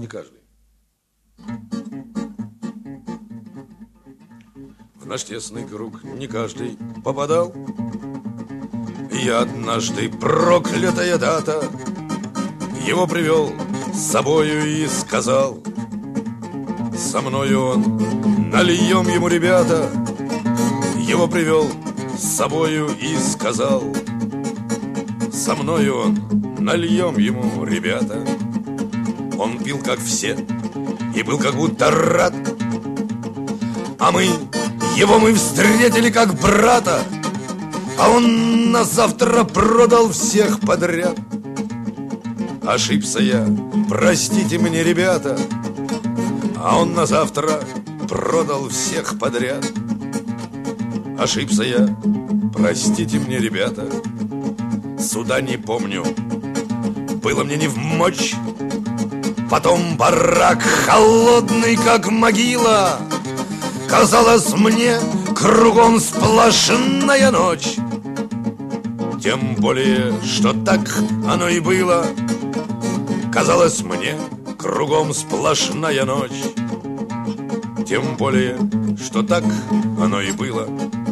не каждый. В наш тесный круг не каждый попадал. Я однажды, проклятая дата, его привел с собою и сказал: со мною он, нальем ему, ребята. Его привел с собою и сказал: со мною он, нальем ему, ребята. Он пил, как все, и был как будто рад. А мы встретили как брата, а он на завтра продал всех подряд. Ошибся я, простите мне, ребята, а он на завтра продал всех подряд. Ошибся я, простите мне, ребята, суда не помню, было мне не вмочь. Потом барак холодный, как могила. Казалось мне, кругом сплошная ночь. Тем более, что так оно и было. Казалось мне, кругом сплошная ночь. Тем более, что так оно и было.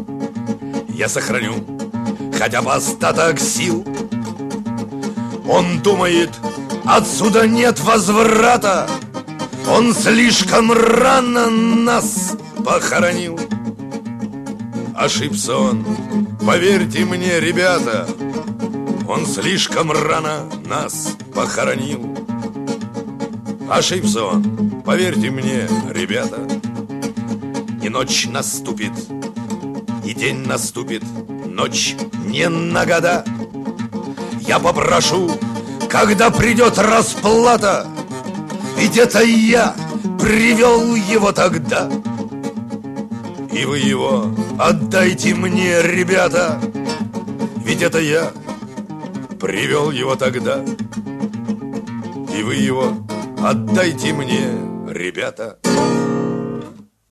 Я сохраню хотя бы остаток сил. Он думает, отсюда нет возврата. Он слишком рано нас похоронил. Ошибся он, поверьте мне, ребята, он слишком рано нас похоронил. Ошибся он, поверьте мне, ребята. И ночь наступит, и день наступит, ночь не на года. Я попрошу, когда придет расплата, ведь это я привел его тогда. И вы его отдайте мне, ребята, ведь это я привел его тогда. И вы его отдайте мне, ребята.